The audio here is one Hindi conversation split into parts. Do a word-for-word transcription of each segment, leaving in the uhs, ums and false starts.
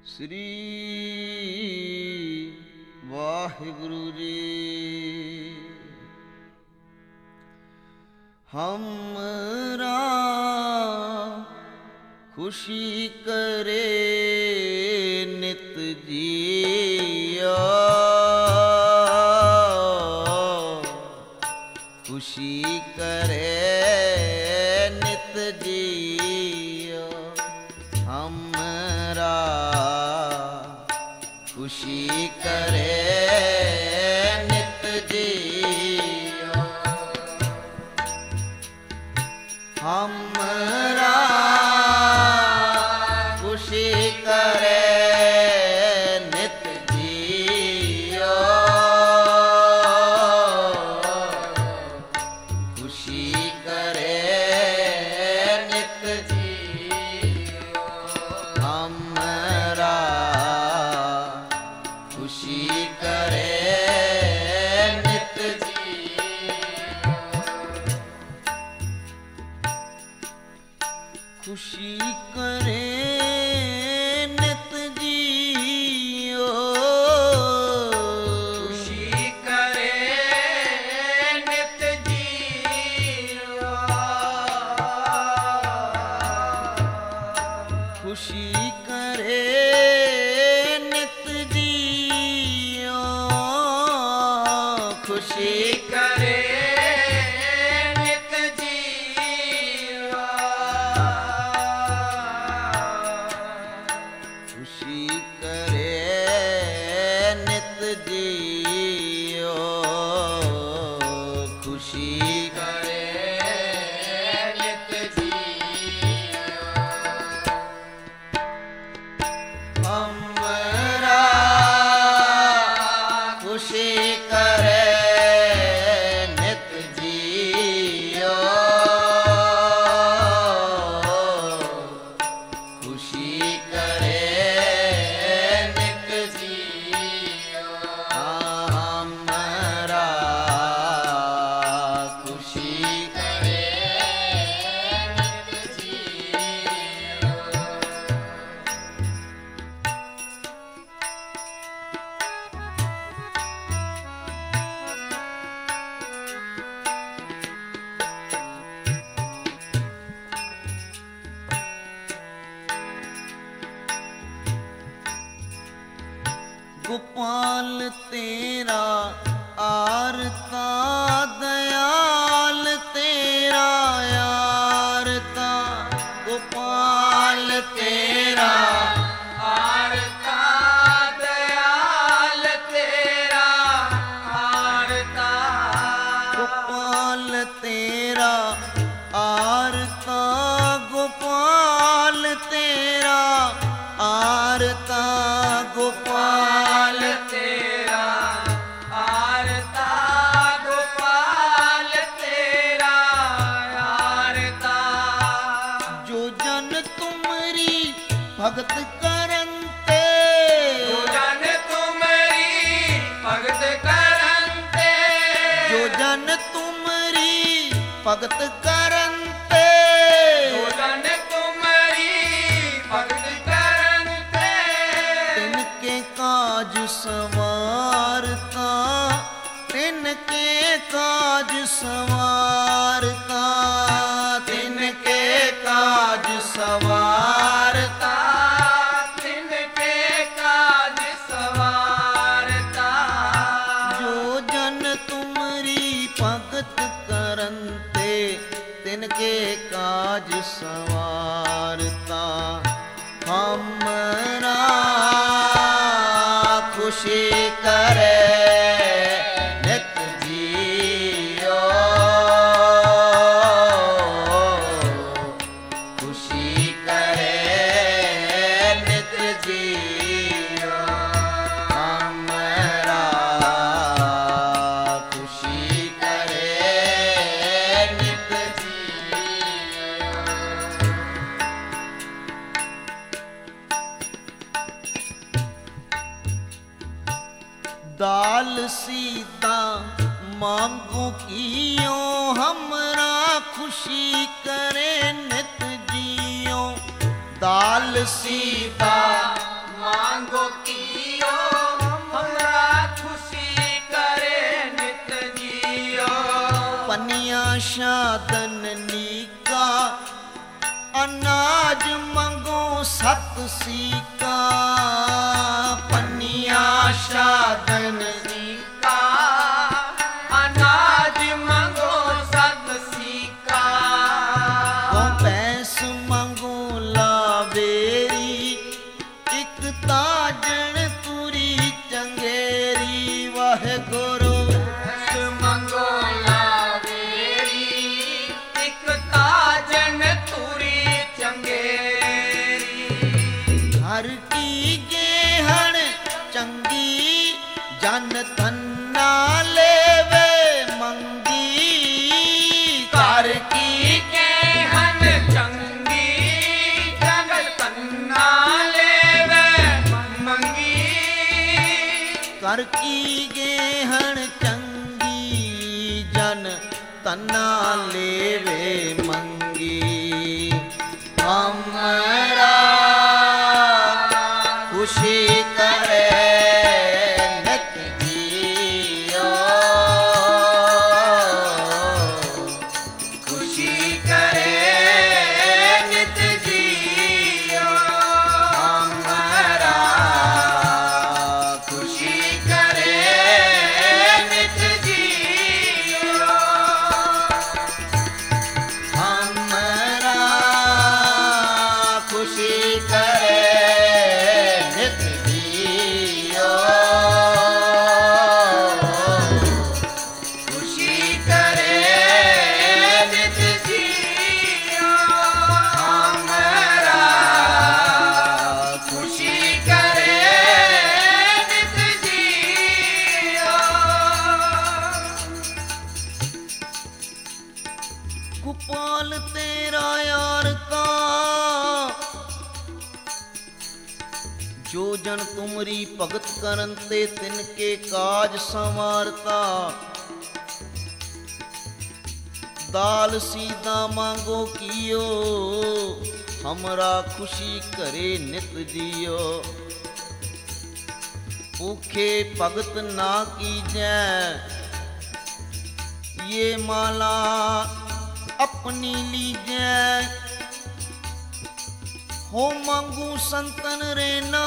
श्री वाहिगुरु जी। हमरा खुशी करे नित जिया, खुशी करे नित जिया। हमरा खुशी करे नित जिया, हमरा खुशी करे नित जिया, खुशी करे नित जिया। हमरा खुशी करे नित जिया, खुशी करे नित जियो, खुशी करे नित जियो, खुशी करे नित जियो, खुशी करे नित जियो, खुशी करे नित जियो, खुशी करे नित जियो। हमरा खुशी करे नित जियो, खुशी करे नित जियो। हमरा खुशी करे नित जियो, गोपाल तेरा आरता, दयाल तेरा यारता। गोपाल तेरा आरता दयाल तेरा आरता, गोपाल तेरा आरता, गोपाल तेरा आरता, गोपाल तेरा आरता, गोपाल तेरा आरता। जो जन तुमरी भगत करंते, जो जन तुमरी भगत करंते, जो जन तुमरी भगत करंते, जो जन तुमरी भगत करंते, तिनके काज संवारता, तिनके काज संवारता, तिनके काज संवारता। तिनके काज सवारता, जो जन तुमरी भगत करंते, तिनके काज संवारता। हमरा खुशी करे नित जियो, खुशी करे नित जियो। हमरा खुशी करे नित जियो, दाल सीता मांगो कियो, हमरा खुशी करे नित जियो। दाल सीता मां शादनी का अनाज मंगो सत सीका पनिया शादन का अनाज मंगो सत सीका को पैस मंगो लावेरी एक ताजन तुरी चंगेरी वाहे गुरु मंगो लावेरी एक ताजन तुरी चंगेरी हर की गेहण चंगी जन धन्ना लेवे मंगी कर की गेहन चंगी जन तन्ना लेवे मंगी कर की गेहण चंगी जन तना लेवे मंगी हमरा खुशी करे नित जियो खुशी करे नित जियो हमरा खुशी करे नित जियो हमरा खुशी करे नित जियो खुशी करे नित जियो हमरा खुशी करे नित जियो गोपाल तेरा यार का जो जन तुमरी भगत करन ते तिनके काज संवारता दाल सीधा मांगो कियो हमरा खुशी करे नित जियो भूखे भगत ना कीजै ये माला अपनी लीजै हो मांगू संतन रेना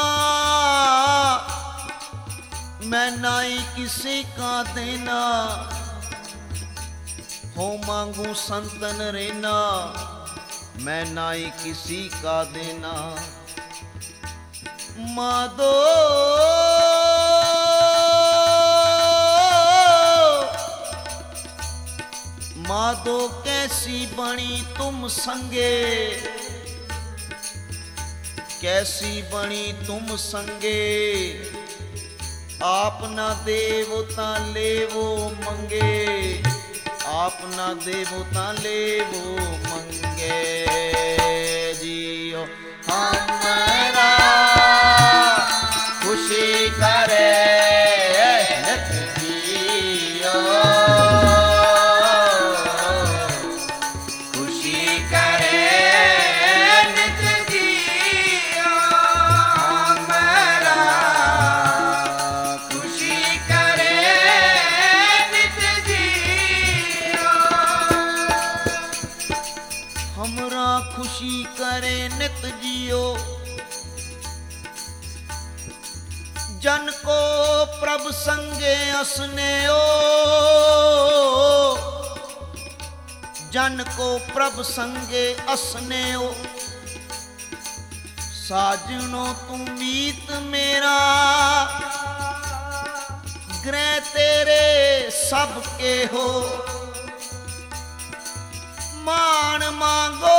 मैं नाई किसी का देना हो मांगू संतन रेना मैं नाई किसी का देना मादो मादो कैसी बनी तुम संगे कैसी बनी तुम संगे आप ना देवता लेवो मंगे आप ना देवता लेवो मंगे जियो हमरा खुशी करे नित जियो खुशी करे नित जियो हमरा खुशी करे नित जियो हमरा खुशी करे नित जियो जन को प्रभ संगे असने ओ जन को प्रभ संगे असने ओ साजनो तू मीत मेरा ग्रह तेरे सबके हो मान मांगो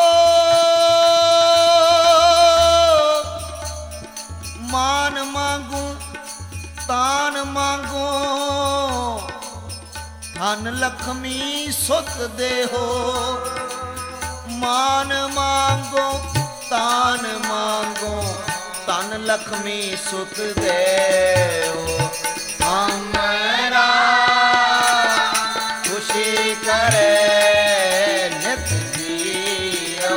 मान मांगू तान मांगो धन लक्ष्मी सुत दे हो मान मांगो तान मांगो तन लक्ष्मी सुत दे हो हमरा खुशी करे नित जियो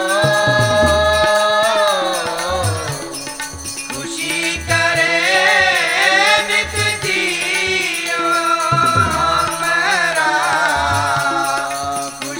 खुशी करे नित जियो हमरा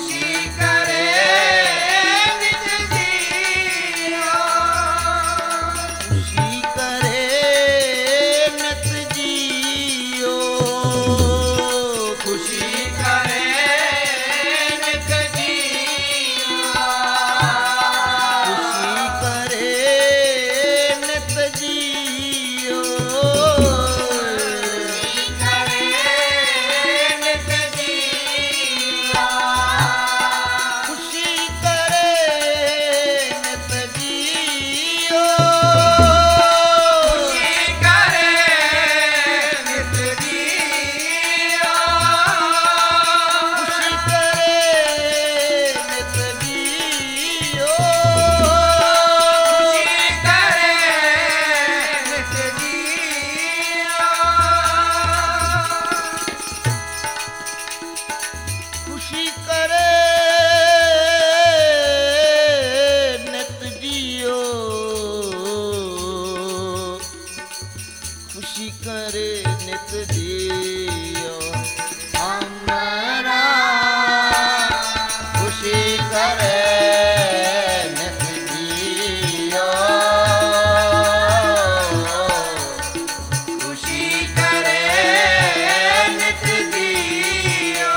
करे नित जियो हमरा खुशी करे नित जियो खुशी करे नित जियो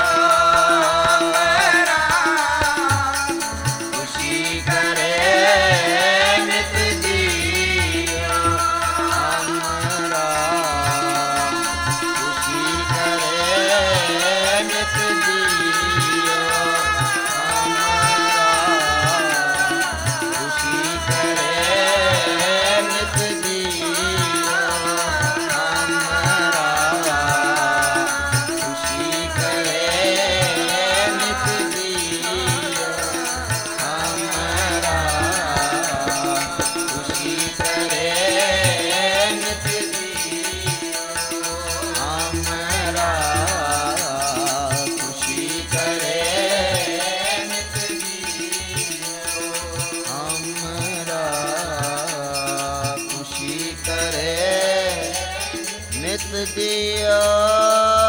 खुशी करे नित जियो हमरा खुशी करे नित जियो हमरा खुशी करे नित जियो हमरा खुशी करे नित जियो हमरा खुशी करे नित जियो हमरा खुशी करे नित जियो हमरा खुशी करे नित जियो